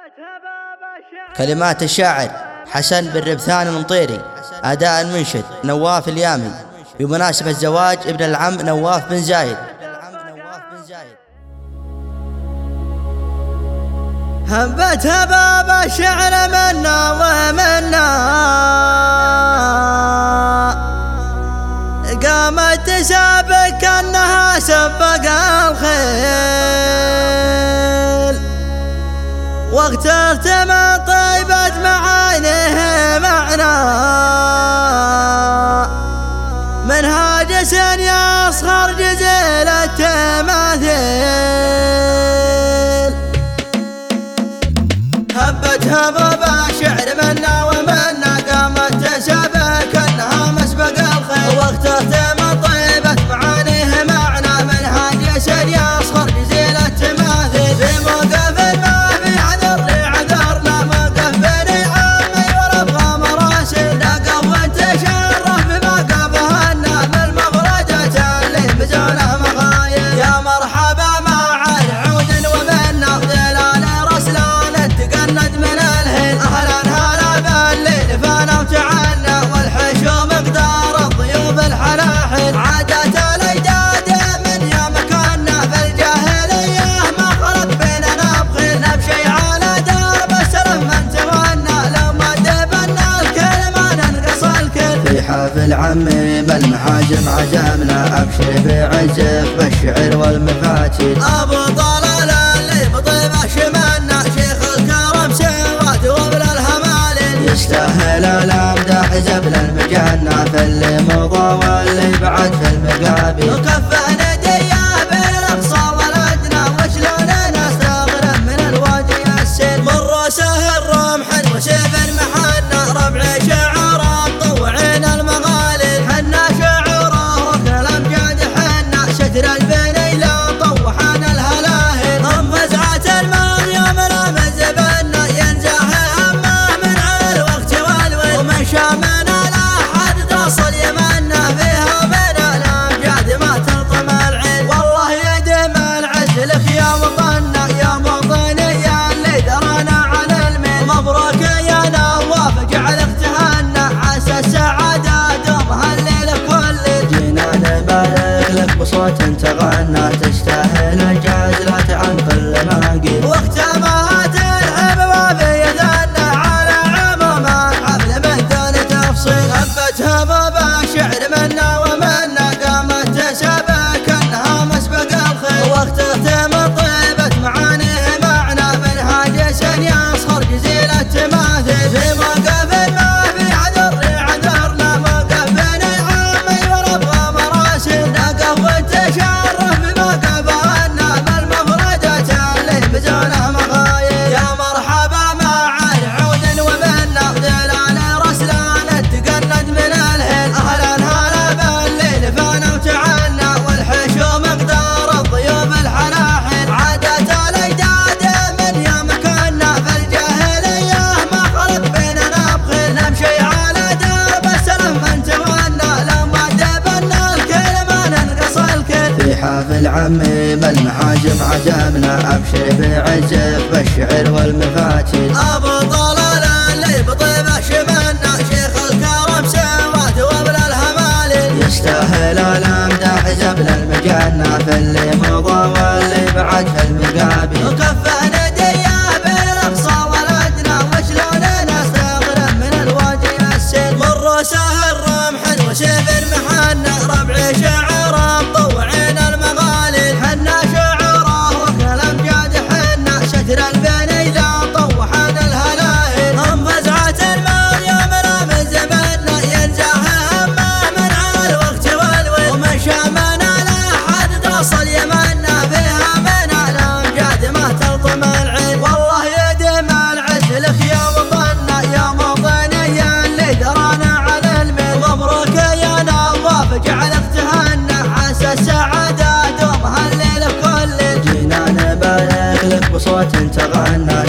كلمات الشاعر حسن بن ربثان المطيري، أداء المنشد نواف اليامي، بمناسبة زواج ابن العم نواف بن زايد. هبت هباب الشعر منا ومنا، قامت تسابق كأنها سبق الخيل، واخترت من طيبة معانيه معنى، من هاجس يصخر جزيل التماثيل. هبت هباب الشعر منا ومنا، قامت تسابق كأنها مسبق الخيل، واخترت من طيبة معانيه معنى، من هاجس يصخر جزيل التماثيل. في موقف ما في عذر عذرنا، موقف بني عمي وربغى مراسل، لقب وتشرف بما قبهنا، بالمفردة اللي بزونه مغايل. يا مرحبا مع العود ومنا، ظلال رسلان تقند من الهيل، اهلا هلا بالليل فانا وتعنا، والحشو مقدار الضيوف الحلاحل. عادات الاجداد من يا مكاننا، في الجاهليه ما خلط بيننا بخيل، نمشي على درب السلف من تمنى، لو ما دبنا الكل ما ننقص الكل. في حافل عمي بالمحاجم عزمنا، ابشر بعزف بالشعر والمفاتيح. ابو طلال اللي بطيب شمنا، شيخ الكرم سواد وابن الهمالين، يستاهل الامدح زبل المجنة، في اللي مضى واللي بعد في المقابل. وكفه نديه بالاقصى والادنى، وشلوننا استغرب من الوادي السيل، من راسه الرمح وسيف محنى، ربع شعره مطوعين المغالي، حنا شعره ركن الامجاد، حنا شجر البني لا طوحنا الهلاهل. هم فزعه المريم رمز بنا، ينزح همه من على الوقت والويل، ومن شامنا لا حد تصل يمنا، فيها من الامجاد ما تلطم العين. والله يديم العز لك يا وطننا، يا موطني يا اللي درانا على الميل، مبروك يا نواف جعلك تهنى، عسى السعادة دومها الليل كل. جينا نبارك لك بصوت تغنى، تستاهل الجاز لا تعن كل ما قيل. واختمها تلعب وفي يدنا، على عموما حفل من دون تفصيل. هبت هباب الشعر منا ومنا، قامت تسابق كأنها مسبق الخيل، واخترت من طيبة معانيه معنى، من هاجس يصخر جزيل التماثيل. في موقف ما في عذر عذرنا، موقف بني عمي وربغى مراسل، نقف وتشرف بما قبهنا، بالمفردة اللي بزونه مغايل. يا مرحبا مع العود ومنا، ظلال رسلان تقند من الهيل، اهلا هلا بالليل فانا وتعنا، والحشو مقدار الضيوف الحلاحل. عادات الاجداد من يا مكاننا، في الجاهليه ما خلط بيننا بخيل، نمشي على درب السلف من تمنى، لو ما دبنا الكل ما ننقص الكل. في حافل عمي بالمحاجم عزمنا، ابشر بعزف بالشعر والمفاتيح. ابو طلال اللي بطيب شمنا، شيخ الكرم سواد وابن الهمالين، يستاهل الامدح زبل المجنة، في اللي مضى واللي بعد في المقابل. وكفه نديه بالاقصى والادنى، وشلوننا استغرب من الوادي السيل، من راسه الرمح وسيف محنى، ربع شعره مطوعين المغالي، حنا شعره ركن الامجاد، حنا شجر البني لا طوحنا الهلاهل. هم فزعه المريم رمز بنا، ينزح همه من على الوقت والويل، ومن شامنا لا حد تصل يمنا، فيها من الامجاد ما تلطم العين. والله يديم العز لك يا وطننا، يا موطني يا اللي درانا على الميل، مبروك يا نواف جعلك تهنى، عسى السعادة دومها الليل كل. جينا نبارك لك بصوت تغنى،